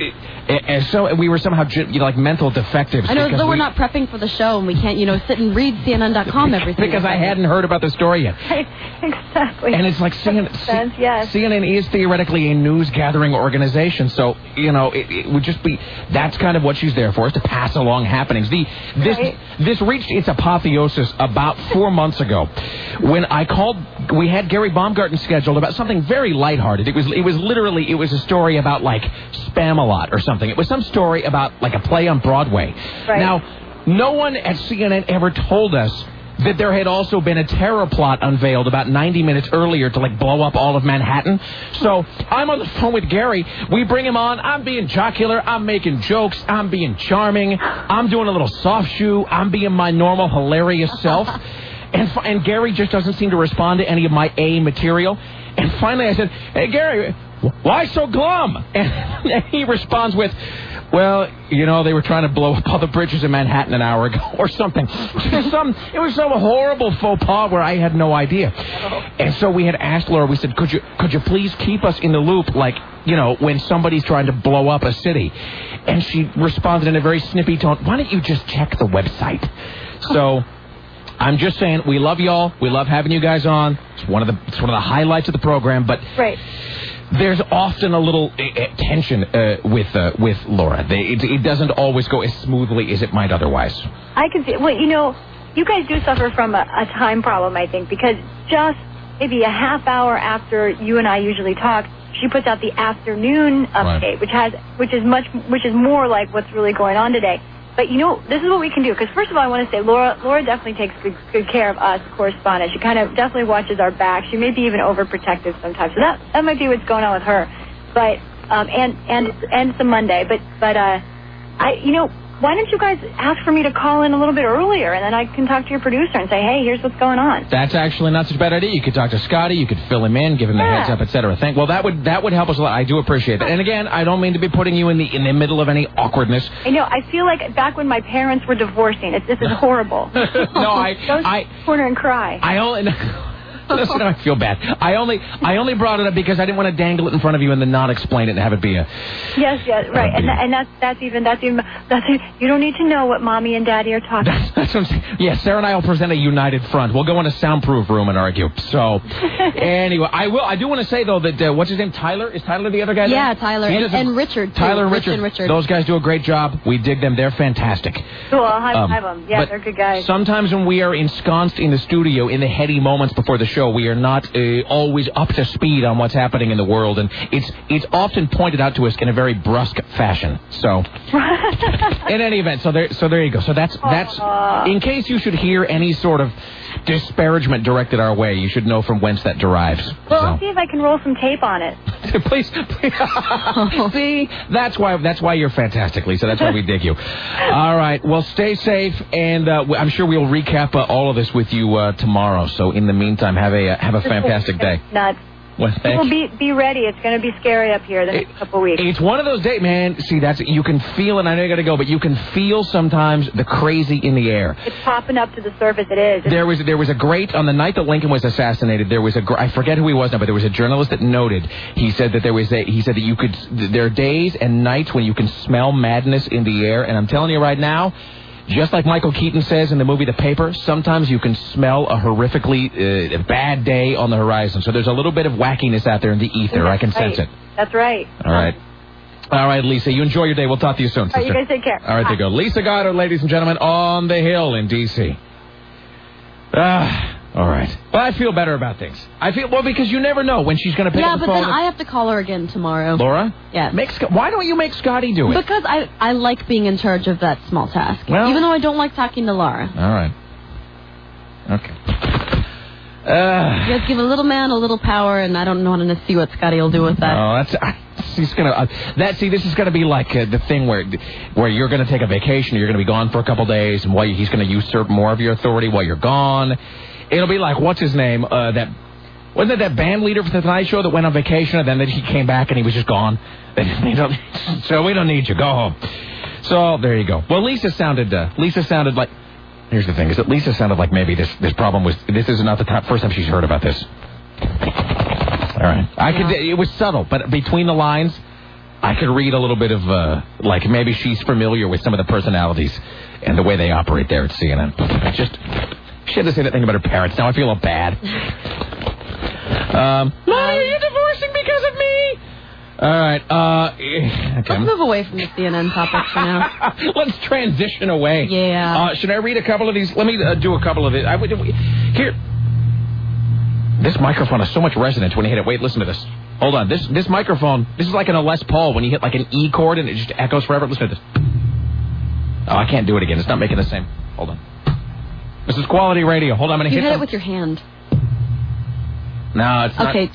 like mental defectives. I know, as though we're not prepping for the show, and we can't, sit and read CNN.com every single Because day. I hadn't heard about the story yet. Right, exactly. And it's like CNN is theoretically a news-gathering organization, so... it would just be, that's kind of what she's there for, is to pass along happenings. This reached its apotheosis about 4 months ago when I called. We had Gary Baumgarten scheduled about something very lighthearted. It was a story about like Spam-A-Lot or something. It was some story about like a play on Broadway. Right. Now, no one at CNN ever told us that there had also been a terror plot unveiled about 90 minutes earlier to, like, blow up all of Manhattan. So I'm on the phone with Gary. We bring him on. I'm being jocular. I'm making jokes. I'm being charming. I'm doing a little soft shoe. I'm being my normal, hilarious self. And Gary just doesn't seem to respond to any of my A material. And finally I said, "Hey, Gary, why so glum?" And he responds with, "Well, they were trying to blow up all the bridges in Manhattan an hour ago," or something. It was some horrible faux pas where I had no idea. And so we had asked Laura, we said, could you please keep us in the loop, like, when somebody's trying to blow up a city? And she responded in a very snippy tone, "Why don't you just check the website?" So I'm just saying, we love y'all. We love having you guys on. It's one of the highlights of the program, but... Right. There's often a little tension with Laura. It doesn't always go as smoothly as it might otherwise. I can see. Well, you guys do suffer from a time problem, I think, because just maybe a half hour after you and I usually talk, she puts out the afternoon update, right, which is more like what's really going on today. But, this is what we can do. Because, first of all, I want to say Laura definitely takes good care of us correspondents. She kind of definitely watches our back. She may be even overprotective sometimes. So that might be what's going on with her. But, and some Monday. But why don't you guys ask for me to call in a little bit earlier, and then I can talk to your producer and say, hey, here's what's going on. That's actually not such a bad idea. You could talk to Scotty, you could fill him in, give him the heads up, etc. Well, that would help us a lot. I do appreciate that. And again, I don't mean to be putting you in the middle of any awkwardness. I know. I feel like back when my parents were divorcing. This is horrible. No, I corner and cry. Listen, I feel bad. I only brought it up because I didn't want to dangle it in front of you and then not explain it and have it be a... Yes, right. And that's even you don't need to know what Mommy and Daddy are talking about. That's what I'm saying. Yeah, Sarah and I will present a united front. We'll go in a soundproof room and argue. So, anyway, I do want to say, though, that, what's his name, Tyler? Is Tyler the other guy there? Yeah, Tyler. And Richard, too. Tyler and Richard. Those guys do a great job. We dig them. They're fantastic. Cool, I'll high-five them. Yeah, they're good guys. Sometimes when we are ensconced in the studio in the heady moments before the show, we are not always up to speed on what's happening in the world, and it's often pointed out to us in a very brusque fashion. So, in any event, so there you go. So that's in case you should hear any sort of disparagement directed our way, you should know from whence that derives. Well, I'll see if I can roll some tape on it. Please. See, that's why you're fantastic, Lisa. That's why we dig you. All right. Well, stay safe, and I'm sure we'll recap all of this with you tomorrow. So in the meantime, have a fantastic day. Nuts. Well, be ready. It's going to be scary up here the next couple of weeks. It's one of those days, man. See, you can feel it. I know you got to go, but you can feel sometimes the crazy in the air. It's popping up to the surface. It is. There was a great, on the night that Lincoln was assassinated, I forget who he was now, but there was a journalist that noted. He said that there are days and nights when you can smell madness in the air, and I'm telling you right now, just like Michael Keaton says in the movie The Paper, sometimes you can smell a horrifically bad day on the horizon. So there's a little bit of wackiness out there in the ether. I can sense it. That's right. All right, Lisa. You enjoy your day. We'll talk to you soon, sister. All right, you guys take care. All right, there you go. Lisa Goddard, ladies and gentlemen, on the Hill in D.C. All right. Well, I feel better about things. Because you never know when she's going to pick up the phone. Yeah, but then I have to call her again tomorrow. Laura? Yeah. Why don't you make Scotty do it? Because I like being in charge of that small task. Well, even though I don't like talking to Laura. All right. Okay. You guys give a little man a little power, and I don't want to see what Scotty will do with that. Oh, he's gonna. This is gonna be like the thing where you're gonna take a vacation, or you're gonna be gone for a couple days, and he's gonna usurp more of your authority while you're gone. It'll be like, what's his name? Wasn't it that band leader for the Tonight Show that went on vacation and then he came back and he was just gone? So we don't need you. Go home. So there you go. Well, Lisa sounded like. Here's the thing: is that Lisa sounded like maybe this problem was. This is not the first time she's heard about this. All right, it was subtle, but between the lines, I could read a little bit of like maybe she's familiar with some of the personalities and the way they operate there at CNN. She had to say that thing about her parents. Now I feel bad. Mommy, are you divorcing because of me? All right. Let's move away from the CNN topic for now. Let's transition away. Yeah. Should I read a couple of these? Let me do a couple of it. Here. This microphone has so much resonance when you hit it. Wait, listen to this. Hold on. This microphone, this is like in a Les Paul when you hit like an E chord and it just echoes forever. Listen to this. Oh, I can't do it again. It's not making the same. Hold on. This is quality radio. Hold on. I'm going to hit it with your hand. No, it's not. Okay.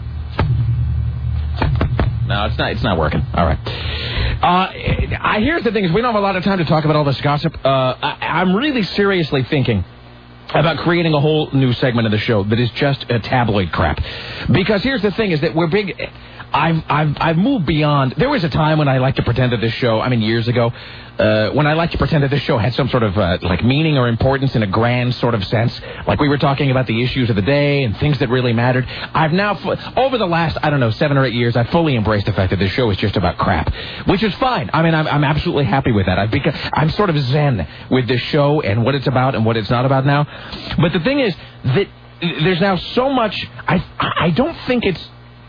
No, it's not working. All right. Here's the thing: is we don't have a lot of time to talk about all this gossip. I'm really seriously thinking about creating a whole new segment of the show that is just a tabloid crap. Because here's the thing: is that we're big. I've moved beyond. There was a time when I liked to pretend that this show, years ago, when I liked to pretend that this show had some sort of like meaning or importance in a grand sort of sense. Like we were talking about the issues of the day and things that really mattered. I've now, over the last, 7 or 8 years, I've fully embraced the fact that this show is just about crap, which is fine. I'm absolutely happy with that. I'm sort of zen with this show and what it's about and what it's not about now. But the thing is that there's now so much. I don't think it's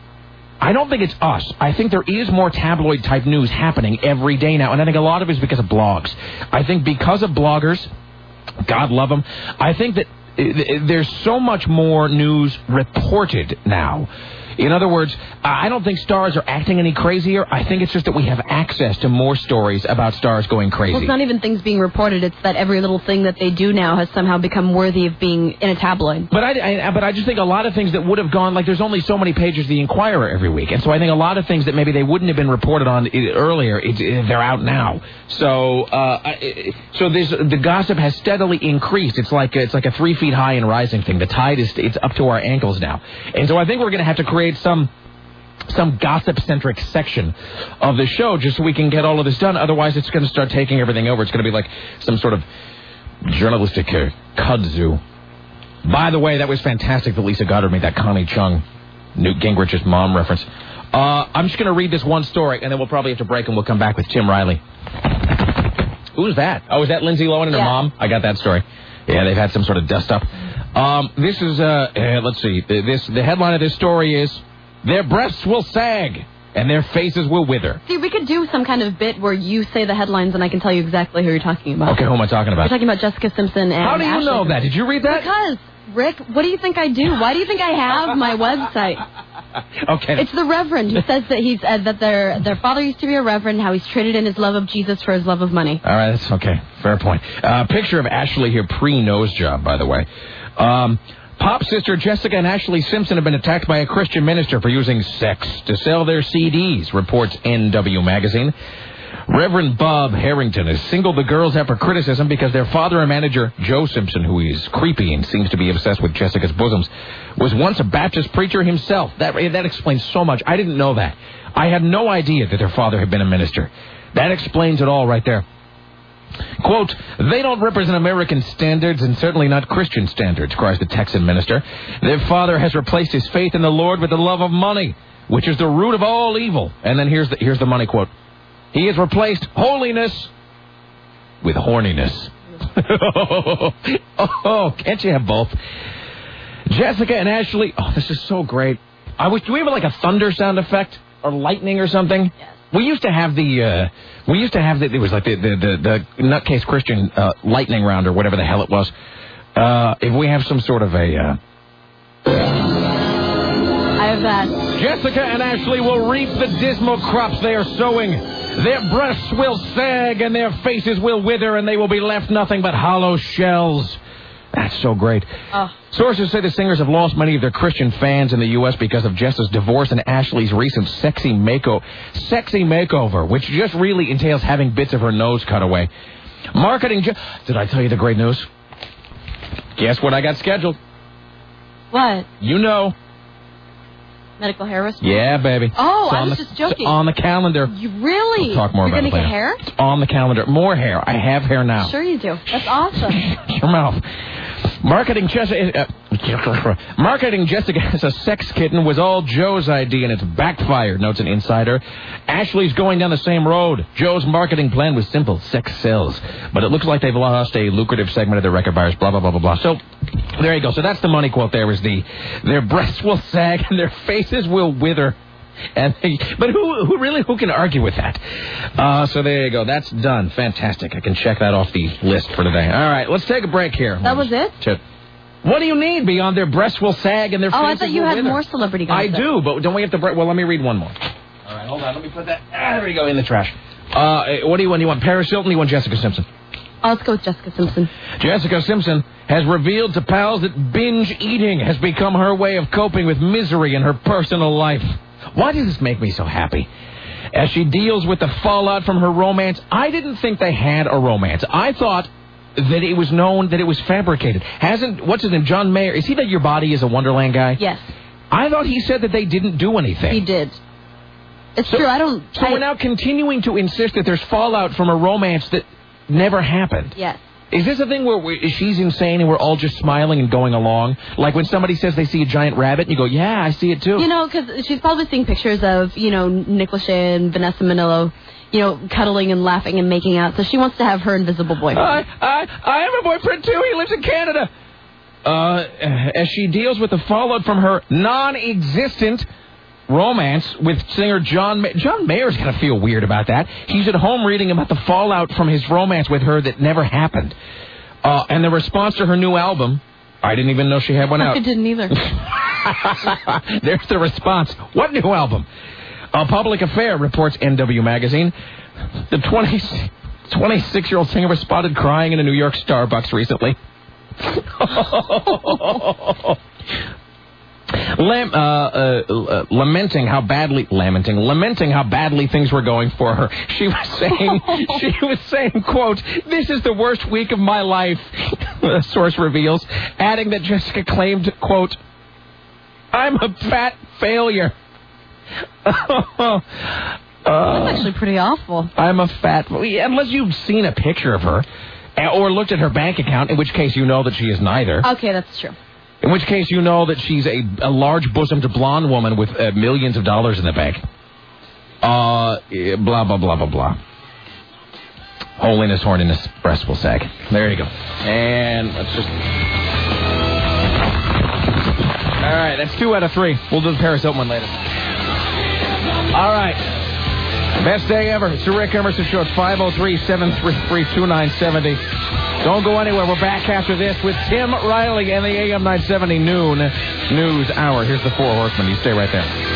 us. I think there is more tabloid-type news happening every day now, and I think a lot of it is because of blogs. I think because of bloggers, God love them, I think that there's so much more news reported now. In other words, I don't think stars are acting any crazier. I think it's just that we have access to more stories about stars going crazy. Well, it's not even things being reported. It's that every little thing that they do now has somehow become worthy of being in a tabloid. But I just think a lot of things that would have gone, like there's only so many pages of the Inquirer every week. And so I think a lot of things that maybe they wouldn't have been reported on earlier, they're out now. So the gossip has steadily increased. It's like a 3 feet high and rising thing. The tide it's up to our ankles now. And so I think we're going to have to create some gossip-centric section of the show just so we can get all of this done. Otherwise, it's going to start taking everything over. It's going to be like some sort of journalistic kudzu. By the way, that was fantastic that Lisa Goddard made that Connie Chung, Newt Gingrich's mom reference. I'm just going to read this one story, and then we'll probably have to break, and we'll come back with Tim Riley. Who's that? Oh, is that Lindsay Lohan and her mom? I got that story. Yeah, they've had some sort of dust-up. This is, let's see, the headline of this story is, their breasts will sag, and their faces will wither. See, we could do some kind of bit where you say the headlines, and I can tell you exactly who you're talking about. Okay, who am I talking about? You're talking about Jessica Simpson and How do you Ashley know that? Did you read that? Because, Rick, what do you think I do? Why do you think I have my website? Okay. It's the Reverend who says that that their father used to be a Reverend, how he's traded in his love of Jesus for his love of money. All right, that's okay. Fair point. Picture of Ashley here, pre-nose job, by the way. Pop sister Jessica and Ashley Simpson have been attacked by a Christian minister for using sex to sell their CDs, reports NW Magazine. Reverend Bob Harrington has singled the girls out for criticism because their father and manager, Joe Simpson, who is creepy and seems to be obsessed with Jessica's bosoms, was once a Baptist preacher himself. That explains so much. I didn't know that. I had no idea that their father had been a minister. That explains it all right there. Quote, they don't represent American standards and certainly not Christian standards, cries the Texan minister. Their father has replaced his faith in the Lord with the love of money, which is the root of all evil. And then here's the money quote. He has replaced holiness with horniness. Oh, can't you have both? Jessica and Ashley, this is so great. Do we have like a thunder sound effect or lightning or something? Yes. We used to have it was like the Nutcase Christian lightning round or whatever the hell it was. If we have some sort of a... I have that. Jessica and Ashley will reap the dismal crops they are sowing. Their breasts will sag and their faces will wither and they will be left nothing but hollow shells. That's so great. Sources say the singers have lost many of their Christian fans in the U.S. because of Jessa's divorce and Ashley's recent sexy makeover, which just really entails having bits of her nose cut away. Did I tell you the great news? Guess what I got scheduled? What? You know. Medical hair restoration? Yeah, baby. Oh, I was just joking. It's on the calendar. You really? We'll talk more about it later. You're going to get hair? It's on the calendar. More hair. I have hair now. Sure you do. That's awesome. Your mouth. Marketing Jessica as a sex kitten was all Joe's idea, and it's backfired, notes an insider. Ashley's going down the same road. Joe's marketing plan was simple. Sex sells. But it looks like they've lost a lucrative segment of their record buyers, blah, blah, blah, blah, blah. So, there you go. So that's the money quote there is their breasts will sag and their faces will wither. But who can argue with that? So there you go. That's done. Fantastic. I can check that off the list for today. All right, let's take a break here. That was it? What do you need beyond their breasts will sag and their faces I thought you will had wither? more celebrity gossip. I do, but don't we have to break? Well, let me read one more. All right, hold on. Let me put that. There we go, in the trash. What do you want? You want Paris Hilton or you want Jessica Simpson? Let's go with Jessica Simpson. Jessica Simpson has revealed to pals that binge eating has become her way of coping with misery in her personal life. Why does this make me so happy? As she deals with the fallout from her romance, I didn't think they had a romance. I thought that it was known that it was fabricated. What's his name, John Mayer, is he the Your Body is a Wonderland guy? Yes. I thought he said that they didn't do anything. He did. It's true, So we're now continuing to insist that there's fallout from a romance that never happened. Yes. Is this a thing where she's insane and we're all just smiling and going along? Like when somebody says they see a giant rabbit and you go, yeah, I see it too. You know, because she's probably seeing pictures of, Nick Lachey and Vanessa Minnillo, cuddling and laughing and making out. So she wants to have her invisible boyfriend. I have a boyfriend too. He lives in Canada. As she deals with the fallout from her non-existent romance with singer John Mayer. John Mayer's going to feel weird about that. He's at home reading about the fallout from his romance with her that never happened. And the response to her new album, I didn't even know she had one out. I didn't either. There's the response. What new album? A Public Affair, reports NW Magazine. The 26-year-old singer was spotted crying in a New York Starbucks recently. Lamenting how badly things were going for her. She was saying, quote, "This is the worst week of my life," a source reveals, adding that Jessica claimed, quote, "I'm a fat failure." That's actually pretty awful. I'm a fat... Unless you've seen a picture of her or looked at her bank account, in which case you know that she is neither. Okay, that's true. In which case you know that she's a large-bosomed blonde woman with millions of dollars in the bank. Blah, blah, blah, blah, blah. Holiness, horniness, breast will sag. There you go. And let's just... All right, that's 2 out of 3. We'll do the Paris Hilton one later. All right. Best day ever. It's the Rick Emerson Show at 503-733-2970. Don't go anywhere. We're back after this with Tim Riley and the AM 970 noon news hour. Here's the 4 Horsemen. You stay right there.